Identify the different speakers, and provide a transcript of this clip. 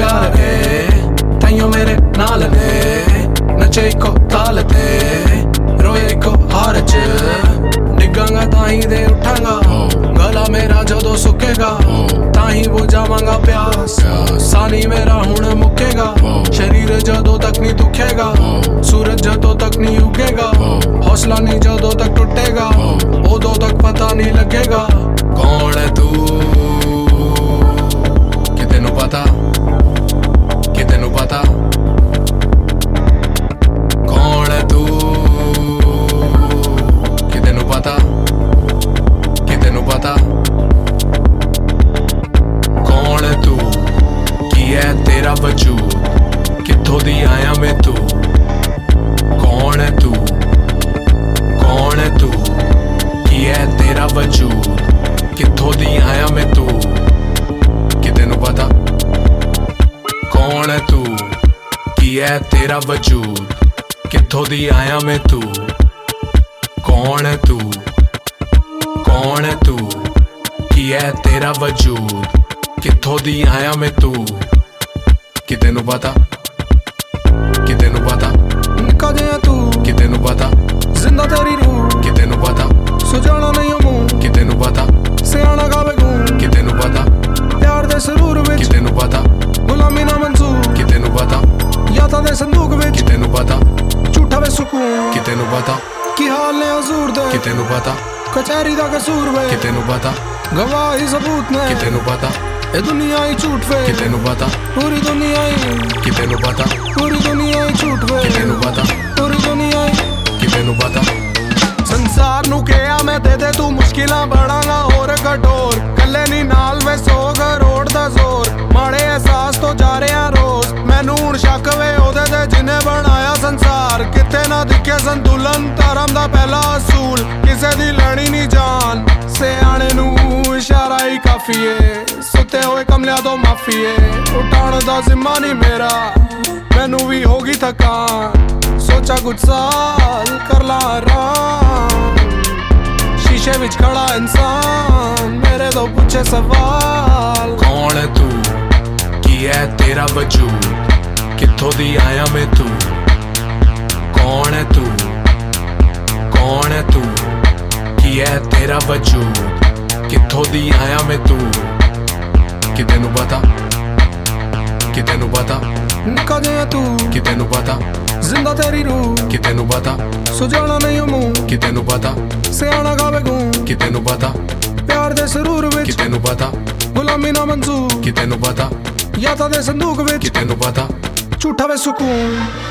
Speaker 1: यार ने ताइयों मेरे नाल ने नचे इको ताल ते रोए इको हार च डिगांगा ताही दे उठांगा गला मेरा जदों सुकेगा ताही बुझावांगा प्यास सानी मेरा हुण मुकेगा शरीर जदों तक नहीं दुखेगा सूरज जदों तक नहीं उगेगा हौसला नहीं जदों तक टूटेगा उदों तक पता नहीं लगेगा कौन है तू कि तेनू पता कि तेनू पता कौन है तू कि तेनू पता कि तेनू पता कौन है तू की है तेरा वजूद कित्थों दी आया मैं तू कौन है तू की है तेरा वजूद कित्थों दी आया मैं तू कि तेनू पता कौन है तू की है तेरा वजूद कित्थों दी आया मैं तू कौन है तू की है तेरा वजूद कित्थों दी आया मैं तू कि तेनू पता कि तेनू पता
Speaker 2: निका जिहा तू
Speaker 1: कि तेनू पता
Speaker 2: जिंदा तेरी रूह
Speaker 1: कि तेनू पता
Speaker 2: सुजाना नहीं ओ मुंह
Speaker 1: कि तेनू पता
Speaker 2: सियाना गावे गूं
Speaker 1: कि तेनू पता
Speaker 2: प्यार दे सरूर
Speaker 1: कि
Speaker 2: विच
Speaker 1: तेनू पता
Speaker 2: गुलामी ना मंजूर
Speaker 1: कि तेनू पता
Speaker 2: यादां दे संदूक विच
Speaker 1: कि तेनू पता
Speaker 2: झूठा वे सुकून
Speaker 1: कि तेनू पता
Speaker 2: की हाल ने हजूर दे
Speaker 1: कि तेनू पता
Speaker 2: कचहरी दा कसूर वे
Speaker 1: कि तेनू पता
Speaker 2: गवाही सबूत ने
Speaker 1: कि तेनू पता
Speaker 2: ए दुनिया ही झूठ वे
Speaker 1: कि तेनू पता
Speaker 2: पूरी दुनिया ही
Speaker 1: कि तेनू पता
Speaker 2: पूरी दुनिया ही झूठ वे
Speaker 1: कि तेनू पता
Speaker 2: पूरी दुनिया ही
Speaker 1: कि तेनू पता
Speaker 2: संसार नू कहा मैं दे दे तू मुश्किलां बढ़ांगा और कठोर कल्ले नी नाल वे 100 करोड़ दा जोर माड़े एहसास तो जा रहे हैं रोज मैनू हुण शक वे ओदे ते जिन्ने बनाया संसार किथे ना दिखे संतुलन धर्म दा पहला असूल किसे दी लड़ी नहीं जान सियाणे नू इशारा ही काफी है सुते होए कमलियां तो माफी है उठाण दा जिम्मा नहीं मेरा मैनू भी होगी थकान सोचा कुछ साल कर ला आराम शीशे विच खड़ा इंसान मेरे तो पूछे सवाल
Speaker 1: कौन है तू की है तेरा वजूद कित्थों दी आया मैं तू कौन है तू की है तेरा वजूद कित्थों दी आया मैं तू कि तेनू पता कि तेनू पता
Speaker 2: निका जिहा तू
Speaker 1: कि तेनू पता
Speaker 2: जिंदा तेरी रूह
Speaker 1: कि तेनू पता
Speaker 2: सुजाना नहीं ओ मुंह
Speaker 1: कि तेनू पता
Speaker 2: सियाना गावे गूं
Speaker 1: कि तेनू पता
Speaker 2: प्यार दे सरूर
Speaker 1: कि
Speaker 2: विच
Speaker 1: तेनू पता
Speaker 2: गुलामी ना मंजूर
Speaker 1: कि तेनू पता
Speaker 2: यादां दे संदूक विच
Speaker 1: कि तेनू पता
Speaker 2: झूठा वे सुकून